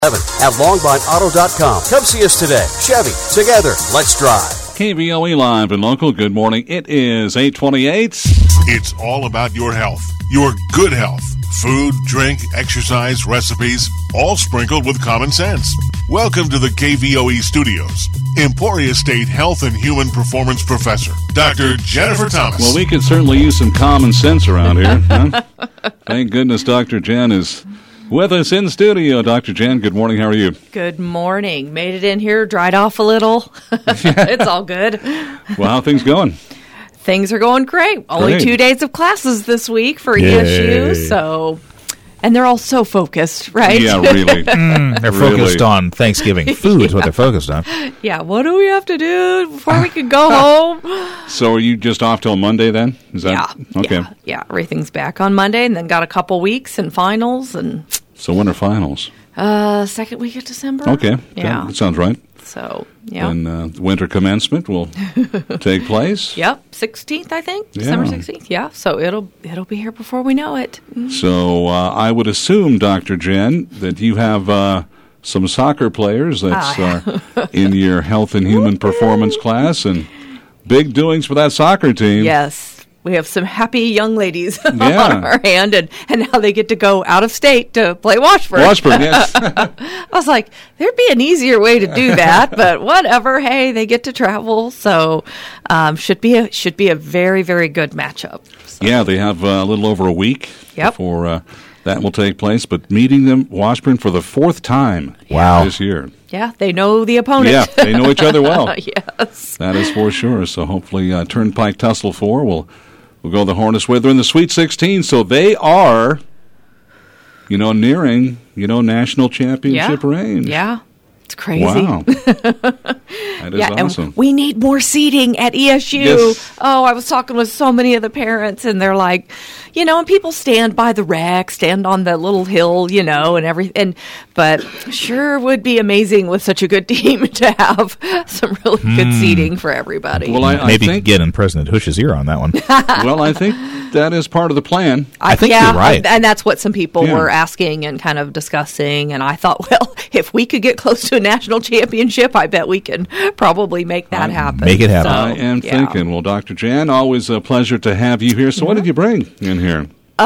at LongbineAuto.com. Come see us today. Chevy, together, let's drive. KVOE Live and Local, good morning. It is 8:28. It's all about your health, your good health. Food, drink, exercise, recipes, all sprinkled with common sense. Welcome to the KVOE studios. Emporia State Health and Human Performance Professor, Dr. Jennifer Thomas. Well, we could certainly use some common sense around here. Huh? Thank goodness Dr. Jen is with us in studio. Dr. Jen, good morning. How are you? Good morning. Made it in here, dried off a little. It's all good. Well, how are things going? Things are going great. Only 2 days of classes this week for ESU, so... And they're all so focused, right? Yeah, really. They're focused on Thanksgiving food is what they're focused on. Yeah, what do we have to do before we can go home? So are you just off till Monday then? Is that okay? Yeah, everything's back on Monday, and then got a couple weeks and finals. And so when are finals? Second week of December. Okay, yeah, that sounds right. So, yeah. And winter commencement will take place. Yep, 16th, I think. December 16th, yeah. So it'll be here before we know it. So I would assume, Dr. Jen, that you have some soccer players that's in your health and human performance class, and big doings for that soccer team. Yes. We have some happy young ladies on our hand, and now they get to go out of state to play Washburn. Washburn, yes. I was like, there'd be an easier way to do that, but whatever. Hey, they get to travel, so should be a very, very good matchup. So. Yeah, they have a little over a week before that will take place, but meeting them, Washburn, for the fourth time this year. Yeah, they know the opponent. Yeah, they know each other well. Yes. That is for sure. So hopefully Turnpike Tussle 4 will go the Hornets with. They're in the Sweet 16, so they are, nearing, national championship range. Yeah, it's crazy. Wow. That is awesome. And we need more seating at ESU. Yes. Oh, I was talking with so many of the parents, and they're like, and people stand by the rec, stand on the little hill, and everything. But sure would be amazing with such a good team to have some really good seating for everybody. Well, I think get in President Hush's ear on that one. Well, I think that is part of the plan. I think you're right. And that's what some people were asking and kind of discussing. And I thought, well, if we could get close to a national championship, I bet we can probably make that happen. Make it happen. So, I am thinking. Well, Dr. Jan, always a pleasure to have you here. So what did you bring in here?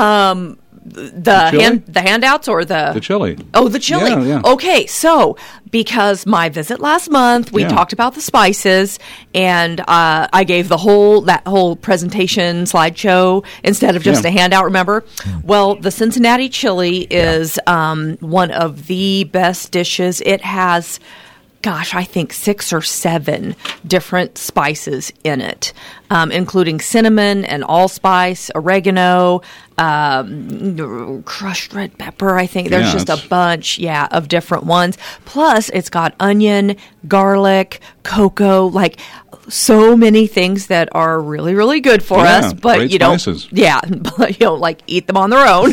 The handouts or the chili? Oh, the chili. Yeah. Okay, so because my visit last month, we talked about the spices, and I gave that whole presentation slideshow instead of just a handout. Remember? Well, the Cincinnati chili is one of the best dishes. It has, I think 6 or 7 different spices in it, including cinnamon and allspice, oregano, crushed red pepper. I think there's just a bunch, of different ones. Plus, it's got onion, garlic, cocoa, like so many things that are really, really good for us. But you don't, but you don't like eat them on their own.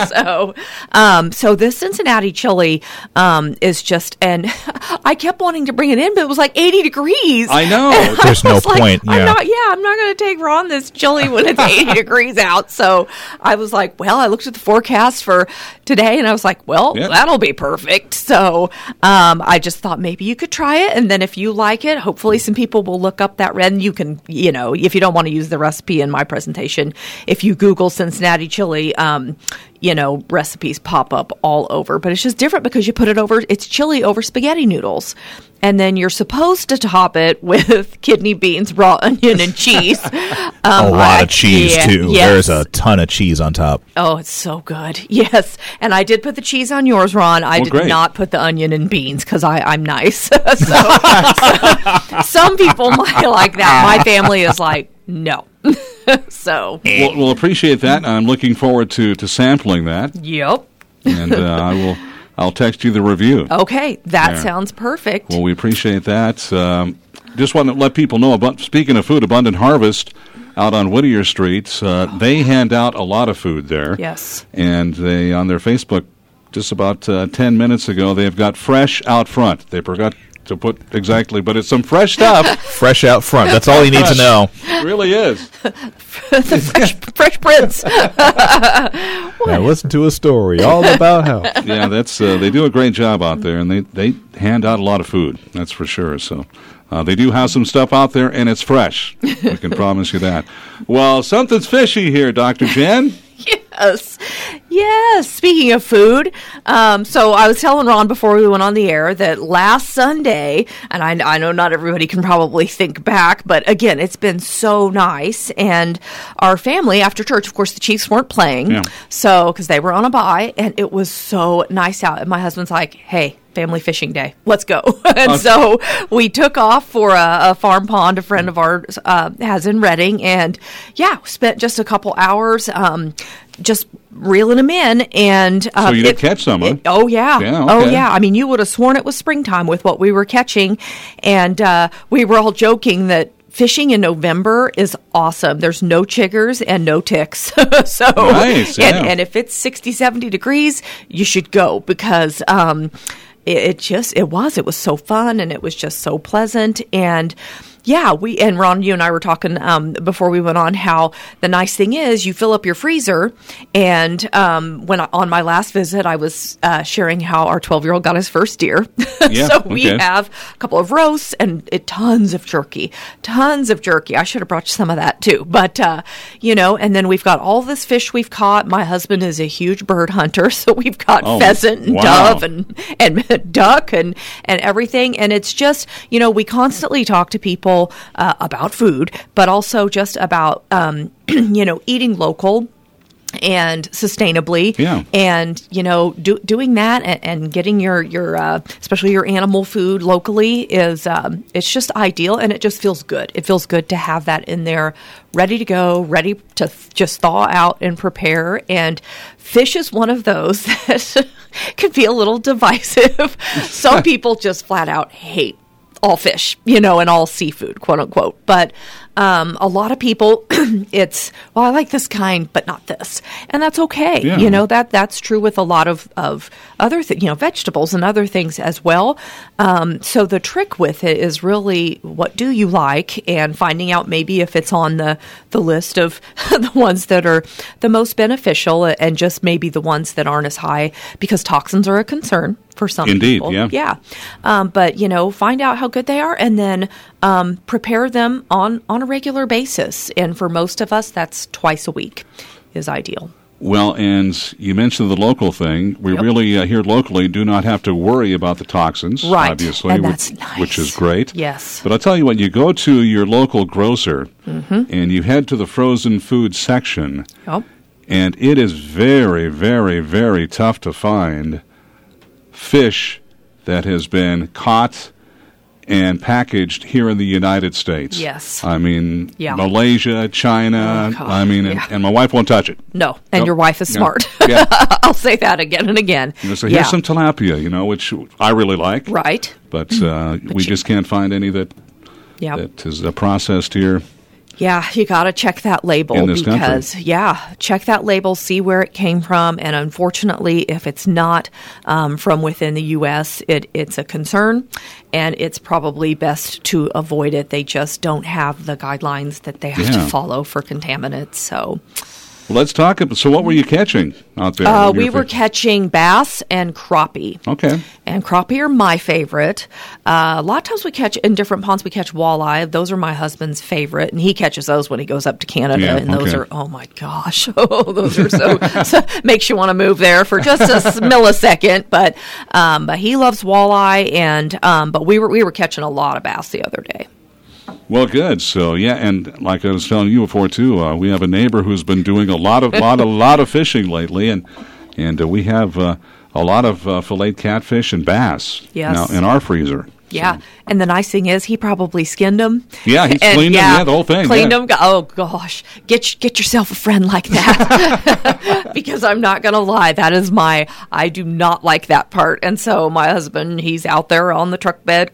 So this Cincinnati chili is just, and I kept wanting to bring it in, but it was like 80 degrees. I know. There's no point. I'm not going to take Ron this chili when it's 80 degrees out. So I was like, well, I looked at the forecast for today, and I was like, well, that'll be perfect. So I just thought maybe you could try it, and then if you like it, hopefully some people will look up that red, and you can, if you don't want to use the recipe in my presentation, if you Google Cincinnati chili, recipes pop up all over. But it's just different because you put it over, it's chili over spaghetti noodles. And then you're supposed to top it with kidney beans, raw onion, and cheese. A lot of cheese, too. Yes. There's a ton of cheese on top. Oh, it's so good. Yes. And I did put the cheese on yours, Ron. I did not put the onion and beans because I'm nice. so some people might like that. My family is like, no. So we'll appreciate that. I'm looking forward to sampling that. Yep. And I'll text you the review. Okay, that sounds perfect. Well, we appreciate that. Just want to let people know about, speaking of food, Abundant Harvest out on Whittier Street. They hand out a lot of food there. Yes. And they, on their Facebook, just about 10 minutes ago, they've got fresh out front. They to put exactly, but it's some fresh stuff. Fresh out front. That's all you need to know. It really is. The Fresh Prince. Now listen to a story all about health. Yeah, that's they do a great job out there, and they hand out a lot of food. That's for sure. So they do have some stuff out there, and it's fresh. We can promise you that. Well, something's fishy here, Dr. Jen. Yes. Speaking of food, so I was telling Ron before we went on the air that last Sunday, and I know not everybody can probably think back, but again, it's been so nice. And our family, after church, of course, the Chiefs weren't playing, so because they were on a bye, and it was so nice out. And my husband's like, hey, family fishing day. Let's go. And so we took off for a farm pond a friend of ours has in Redding. And spent just a couple hours just reeling them in. And so you did catch some, huh? Oh, yeah. Okay. Oh, yeah. I mean, you would have sworn it was springtime with what we were catching. And we were all joking that fishing in November is awesome. There's no chiggers and no ticks. So, nice, yeah. And if it's 60, 70 degrees, you should go because it was so fun and it was just so pleasant. And and Ron, you and I were talking before we went on how the nice thing is you fill up your freezer. And when on my last visit, I was sharing how our 12-year-old got his first deer. So we have a couple of roasts and tons of jerky. I should have brought you some of that too. But, and then we've got all this fish we've caught. My husband is a huge bird hunter. So we've got pheasant and dove and duck and everything. And it's just, we constantly talk to people about food, but also just about, eating local and sustainably, and doing that and getting your especially your animal food locally is it's just ideal, and it just feels good. It feels good to have that in there, ready to go, ready to just thaw out and prepare. And fish is one of those that can be a little divisive. Some people just flat out hate all fish, and all seafood, quote unquote. But a lot of people, it's, I like this kind, but not this. And that's okay. Yeah. That's true with a lot of other vegetables and other things as well. So the trick with it is really, what do you like, and finding out maybe if it's on the list of the ones that are the most beneficial, and just maybe the ones that aren't as high, because toxins are a concern for some people. Indeed, yeah. But, find out how good they are, and then prepare them on a regular basis. And for most of us, that's twice a week is ideal. Well, and you mentioned the local thing. We really, here locally, do not have to worry about the toxins, obviously, and that's nice. Which is great. Yes. But I'll tell you what, you go to your local grocer, and you head to the frozen food section, and it is very, very, very tough to find fish that has been caught and packaged here in the United States. Yes. I mean, Malaysia, China, and my wife won't touch it. No, and your wife is smart. I'll say that again and again. So here's some tilapia, which I really like. Right. But we just can't find any that is processed here. Yeah, you got to check that label because, check that label, see where it came from. And unfortunately, if it's not from within the U.S., it's a concern, and it's probably best to avoid it. They just don't have the guidelines that they have to follow for contaminants. So, well, let's talk. So what were you catching out there? We were catching bass and crappie. Okay. And crappie are my favorite. A lot of times we catch, in different ponds, we catch walleye. Those are my husband's favorite, and he catches those when he goes up to Canada. And those are, oh my gosh, those are so makes you want to move there for just a millisecond. But he loves walleye, and but we were catching a lot of bass the other day. Well, good. So, and like I was telling you before too, we have a neighbor who's been doing a lot of fishing lately, and we have a lot of filleted catfish and bass now in our freezer. Yeah, and the nice thing is he probably skinned them. Yeah, he's cleaned them. Yeah, the whole thing. Cleaned them. Oh gosh, get yourself a friend like that, because I'm not gonna lie, that is I do not like that part. And so my husband, he's out there on the truck bed,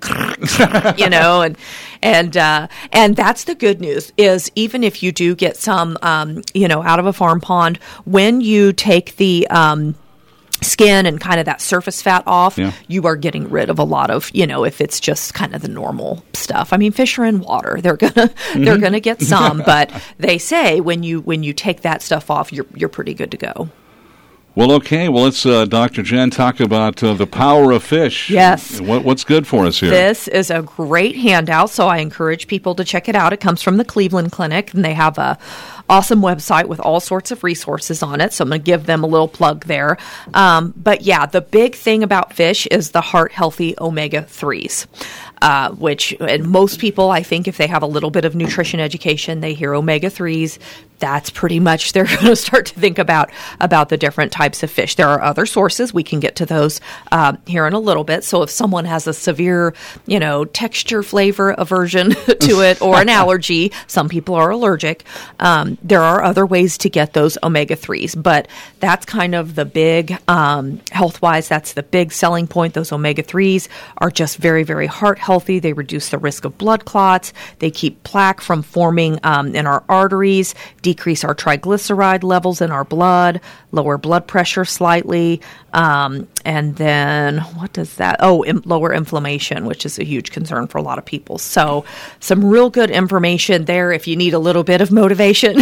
and that's the good news, is even if you do get some, out of a farm pond, when you take the skin and kind of that surface fat off, Yeah. you are getting rid of a lot of, if it's just kind of the normal stuff. I mean, fish are in water; they're gonna get some, but they say when you take that stuff off, you're pretty good to go. Well, okay. Well, let's, Dr. Jen, talk about the power of fish. Yes. What's good for us here? This is a great handout, so I encourage people to check it out. It comes from the Cleveland Clinic, and they have a awesome website with all sorts of resources on it, so I'm going to give them a little plug there. But yeah, the big thing about fish is the heart-healthy omega-3s. Which, and most people, I think, if they have a little bit of nutrition education, they hear omega-3s, that's pretty much, they're going to start to think about the different types of fish. There are other sources. We can get to those here in a little bit. So if someone has a severe, texture, flavor aversion to it or an allergy, some people are allergic, there are other ways to get those omega-3s. But that's kind of the big, health-wise, that's the big selling point. Those omega-3s are just very, very heart healthy. They reduce the risk of blood clots. They keep plaque from forming in our arteries, decrease our triglyceride levels in our blood, lower blood pressure slightly, and then what does that? Lower inflammation, which is a huge concern for a lot of people. So some real good information there if you need a little bit of motivation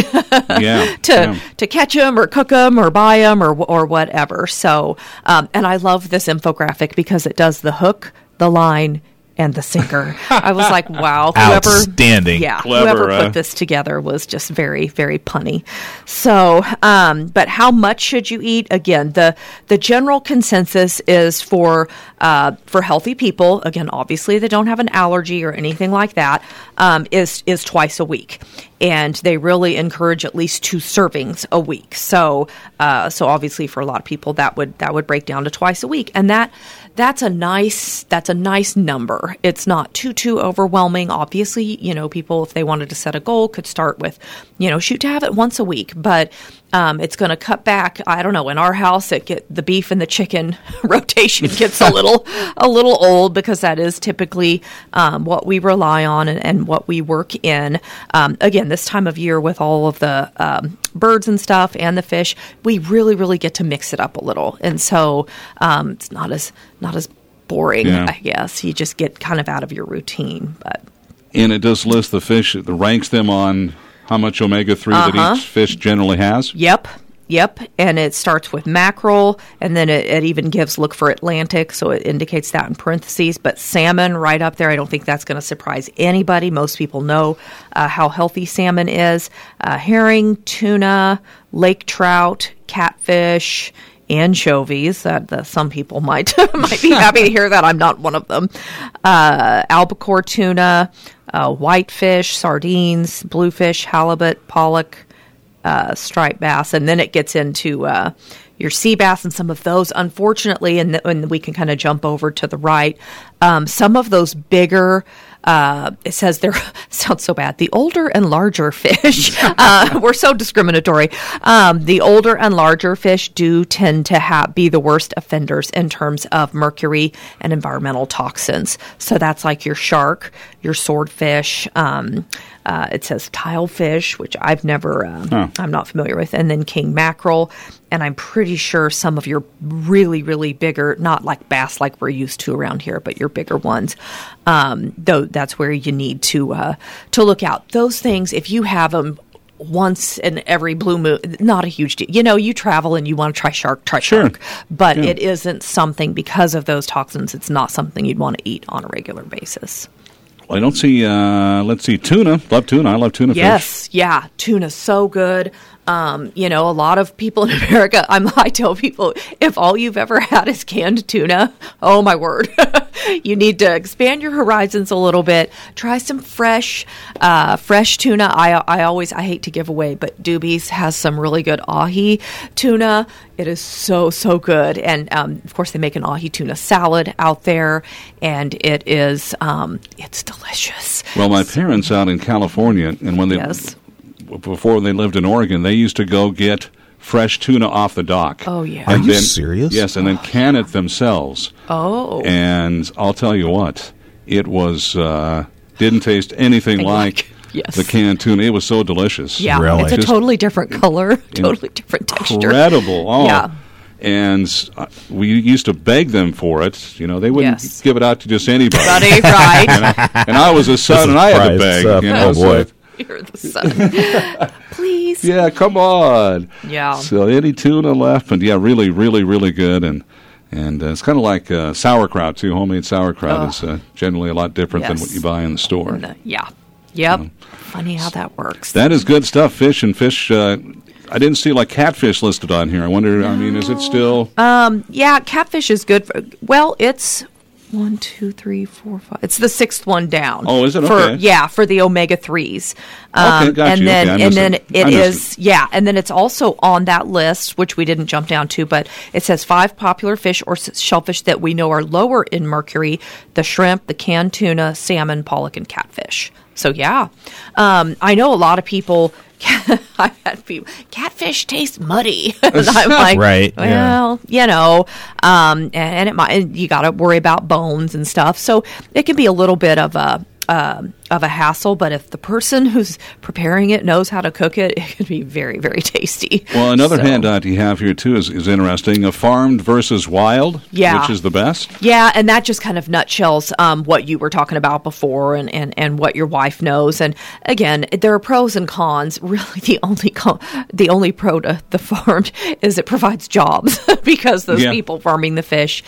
to catch them or cook them or buy them or whatever. So, and I love this infographic because it does the hook, the line, and the sinker. I was like, wow. Outstanding. Clever, whoever put this together was just very, very punny. So, but how much should you eat? Again, the general consensus is for healthy people, again, obviously they don't have an allergy or anything like that, is twice a week. And they really encourage at least 2 servings a week. So obviously for a lot of people that would break down to twice a week. And that's a nice number. It's not too overwhelming. Obviously, people, if they wanted to set a goal, could start with, shoot to have it once a week. But it's going to cut back. I don't know. In our house, the beef and the chicken rotation gets a little old because that is typically what we rely on and what we work in. Again, this time of year with all of the birds and stuff and the fish, we really, really get to mix it up a little. And so it's not as boring, I guess. You just get kind of out of your routine. And it does list the fish, it ranks them on how much omega-3 that each fish generally has? Yep. And it starts with mackerel, and then it even gives, look for Atlantic, so it indicates that in parentheses. But salmon right up there, I don't think that's going to surprise anybody. Most people know how healthy salmon is. Herring, tuna, lake trout, catfish, anchovies. Some people might be happy to hear that. I'm not one of them. Albacore tuna, whitefish, sardines, bluefish, halibut, pollock, striped bass, and then it gets into your sea bass and some of those, unfortunately, and we can kind of jump over to the right. Some of those bigger, it says they're, sounds so bad, the older and larger fish, we're so discriminatory. The older and larger fish do tend to be the worst offenders in terms of mercury and environmental toxins. So that's like your shark, your swordfish, it says tilefish, which I've never, I'm not familiar with, and then king mackerel, and I'm pretty sure some of your really, really bigger, not like bass like we're used to around here, but your bigger ones, though that's where you need to look out. Those things, if you have them once in every blue moon, not a huge deal. You travel and you want to try shark, shark. But it isn't something, because of those toxins, it's not something you'd want to eat on a regular basis. I don't see, let's see, tuna. Love tuna. I love tuna fish. Yes, yeah. Tuna's so good. A lot of people in America, I tell people, if all you've ever had is canned tuna, oh my word, you need to expand your horizons a little bit. Try some fresh tuna. I hate to give away, but Doobie's has some really good ahi tuna. It is so, so good. And, of course, they make an ahi tuna salad out there, and it is, it's delicious. Well, my parents out in California, and when they, before they lived in Oregon, they used to go get fresh tuna off the dock. Oh, yeah. Are you serious? Yes, and then can it themselves. Oh. And I'll tell you what, it was, didn't taste anything like the canned tuna. It was so delicious. Yeah, really. It's a totally different color, totally different texture. Incredible. Oh. Yeah. And we used to beg them for it. You know, they wouldn't give it out to just anybody. Right. and I was a son, and I had to beg. Oh, boy. You're the son. Please. Yeah, come on. Yeah. So any tuna left, but yeah, really, really, really good. And it's kind of like sauerkraut, too. Homemade sauerkraut is generally a lot different than what you buy in the store. Yeah. Yep. Funny how that works. That is good stuff. Fish. I didn't see like catfish listed on here. I wonder, is it still? Yeah, catfish is good. It's 1, 2, 3, 4, 5. It's the 6th one down. Oh, is it? Okay. For the omega-3s. Okay, got you. And then it is, and then it's also on that list, which we didn't jump down to, but it says 5 popular fish or shellfish that we know are lower in mercury: the shrimp, the canned tuna, salmon, pollock, and catfish. So, yeah. I know a lot of people... I've had people, catfish tastes muddy. And I'm like, right, well, and it might, you got to worry about bones and stuff. So it can be a little bit of a hassle, but if the person who's preparing it knows how to cook it, it can be very, very tasty. Well, another handout you have here, too, is interesting. Farmed versus wild, which is the best? Yeah, and that just kind of nutshells what you were talking about before and what your wife knows. And, again, there are pros and cons. Really, the only pro to the farmed is it provides jobs because those people farming the fish,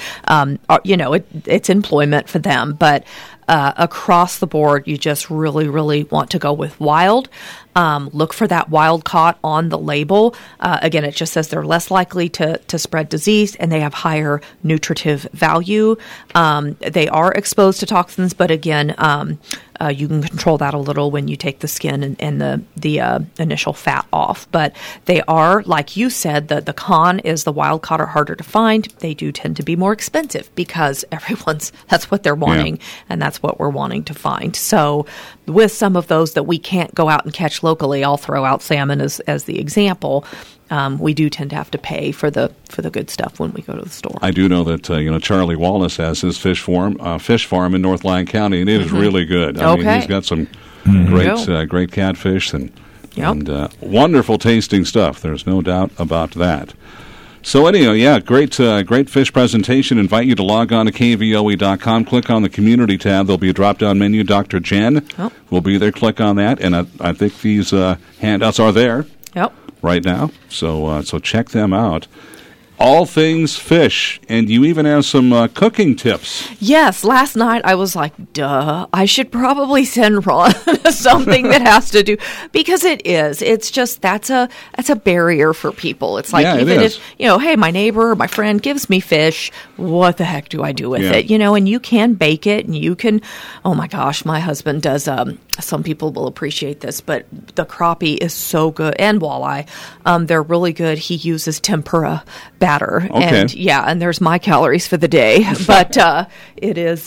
it's employment for them. But across the board, you just really, really want to go with wild. Look for that wild caught on the label. Again, it just says they're less likely to spread disease and they have higher nutritive value. They are exposed to toxins, but again, you can control that a little when you take the skin and the initial fat off. But they are, like you said, the con is the wild caught are harder to find. They do tend to be more expensive because that's what they're wanting, and that's what we're wanting to find. So with some of those that we can't go out and catch locally, I'll throw out salmon as the example. We do tend to have to pay for the good stuff when we go to the store. I do know that Charlie Wallace has his fish farm in North Lyon County, and it is really good. I mean, he's got some great catfish and wonderful tasting stuff. There's no doubt about that. So anyhow, great fish presentation. Invite you to log on to KVOE.com. Click on the community tab. There'll be a drop-down menu. Dr. Jen will be there. Click on that, and I think these handouts are there right now. So check them out. All things fish, and you even have some cooking tips. Yes, last night I was like, duh, I should probably send Ron something that has to do, because it's just, that's a barrier for people. It's like, even if, hey, my neighbor or my friend gives me fish, what the heck do I do with it? And you can bake it, and you can, oh my gosh, my husband does, some people will appreciate this, but the crappie is so good, and walleye, they're really good. He uses tempura batter. And there's my calories for the day, but it is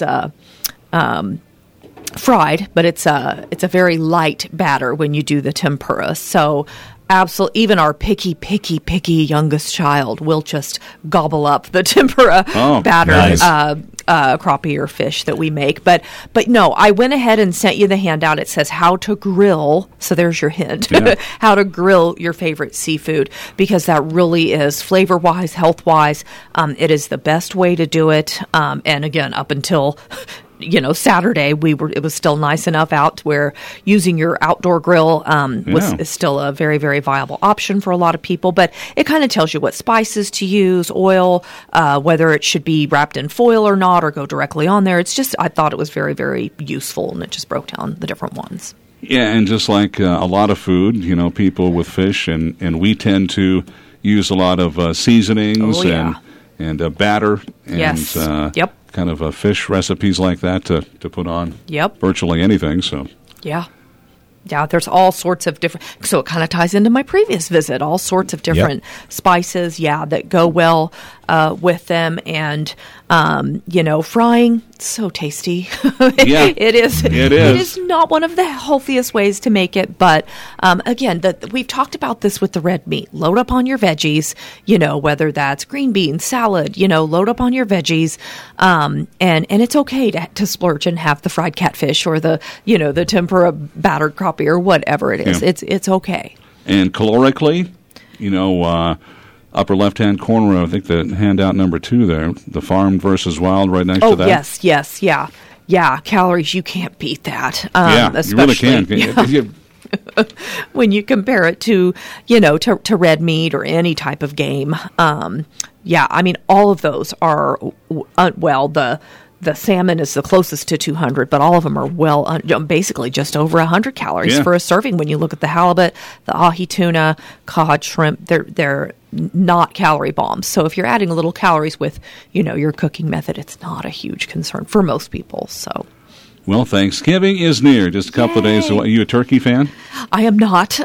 fried, but it's a very light batter when you do the tempura. So absolutely, even our picky youngest child will just gobble up the tempura batter. Nice. Crappie or fish that we make. But no, I went ahead and sent you the handout. It says how to grill. So there's your hint. How to grill your favorite seafood, because that really is flavor-wise, health-wise. It is the best way to do it. And again, up until Saturday, it was still nice enough out where using your outdoor grill is still a very, very viable option for a lot of people. But it kind of tells you what spices to use, oil, whether it should be wrapped in foil or not, or go directly on there. It's just, I thought it was very, very useful, and it just broke down the different ones. Yeah, and just like a lot of food, people with fish, and we tend to use a lot of seasonings and batter and kind of fish recipes like that to put on virtually anything. So there's all sorts of different, so it kind of ties into my previous visit, all sorts of different spices that go well with them, and frying, so tasty. It is not one of the healthiest ways to make it, but again, we've talked about this with the red meat. Load up on your veggies, whether that's green beans, salad, load up on your veggies, and it's okay to splurge and have the fried catfish or the the tempura battered crappie or whatever it is. It's okay. And calorically, upper left-hand corner, I think the handout number 2 there, the farm versus wild right next to that. Yes, yeah. Calories, you can't beat that. You really can. Yeah. When you compare it to, to red meat or any type of game. I mean, all of those are, the salmon is the closest to 200, but all of them are basically just over 100 calories for a serving. When you look at the halibut, the ahi tuna, cod, shrimp, they're not calorie bombs. So if you're adding a little calories with, your cooking method, it's not a huge concern for most people. So. Well, Thanksgiving is near. Just a couple of days away. Are you a turkey fan? I am not.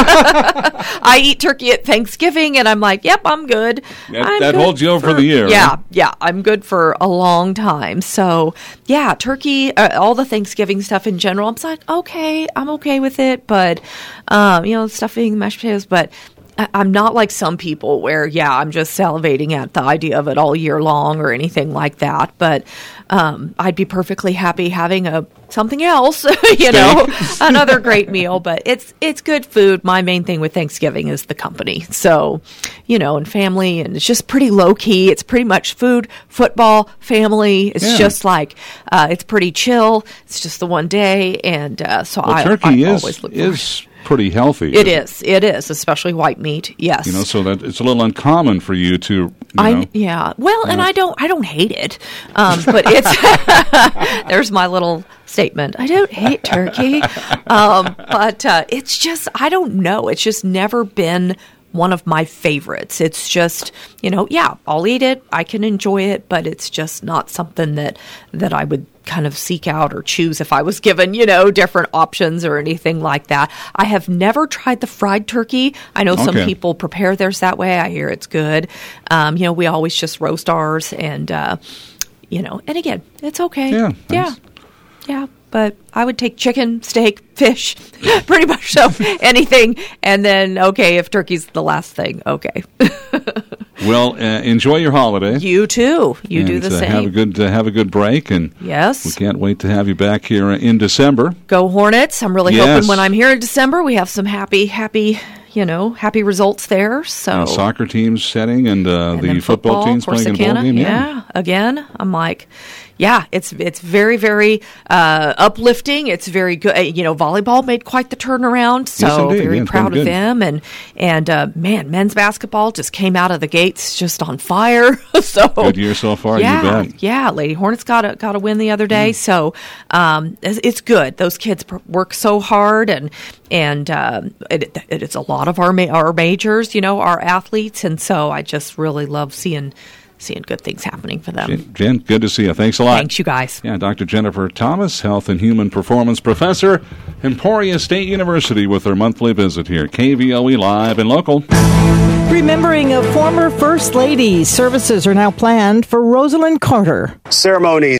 I eat turkey at Thanksgiving, and I'm like, yep, I'm good. That holds you over for the year, Yeah, right? Yeah, I'm good for a long time. So, yeah, turkey, all the Thanksgiving stuff in general, I'm like, okay, I'm okay with it. But, stuffing, mashed potatoes, but I'm not like some people where, I'm just salivating at the idea of it all year long or anything like that. But I'd be perfectly happy having something else, another great meal. But it's good food. My main thing with Thanksgiving is the company. So, and family, and it's just pretty low key. It's pretty much food, football, family. It's just like it's pretty chill. It's just the one day, and so turkey I always look is pretty healthy. It is, especially white meat. Yes, so that it's a little uncommon for you to. And I don't hate it, but it's there's my little statement. I don't hate turkey, but it's just I don't know. It's just never been one of my favorites. It's just, I'll eat it. I can enjoy it, but it's just not something that I would kind of seek out or choose if I was given, different options or anything like that. I have never tried the fried turkey. I know some people prepare theirs that way. I hear it's good. We always just roast ours and, and again, it's okay. Yeah. But I would take chicken, steak, fish, pretty much so, anything. And then, if turkey's the last thing, okay. Well, enjoy your holiday. You too. You do the same. Have a good break, and yes, we can't wait to have you back here in December. Go Hornets! I'm really hoping when I'm here in December we have some happy results there. So soccer teams setting and the football teams playing in a bowl game. Yeah, again, I'm like. Yeah, it's very, very uplifting. It's very good. Volleyball made quite the turnaround, so very proud of them. And men's basketball just came out of the gates just on fire. So good year so far. You bet. Yeah, Lady Hornets got a win the other day. So it's good. Those kids work so hard, and it's a lot of our majors. Our athletes, and so I just really love seeing good things happening for them. Jen, good to see you. Thanks a lot. Thanks, you guys. Yeah, Dr. Jennifer Thomas, Health and Human Performance Professor, Emporia State University, with her monthly visit here. KVOE Live and Local. Remembering a former First Lady, services are now planned for Rosalind Carter. Ceremony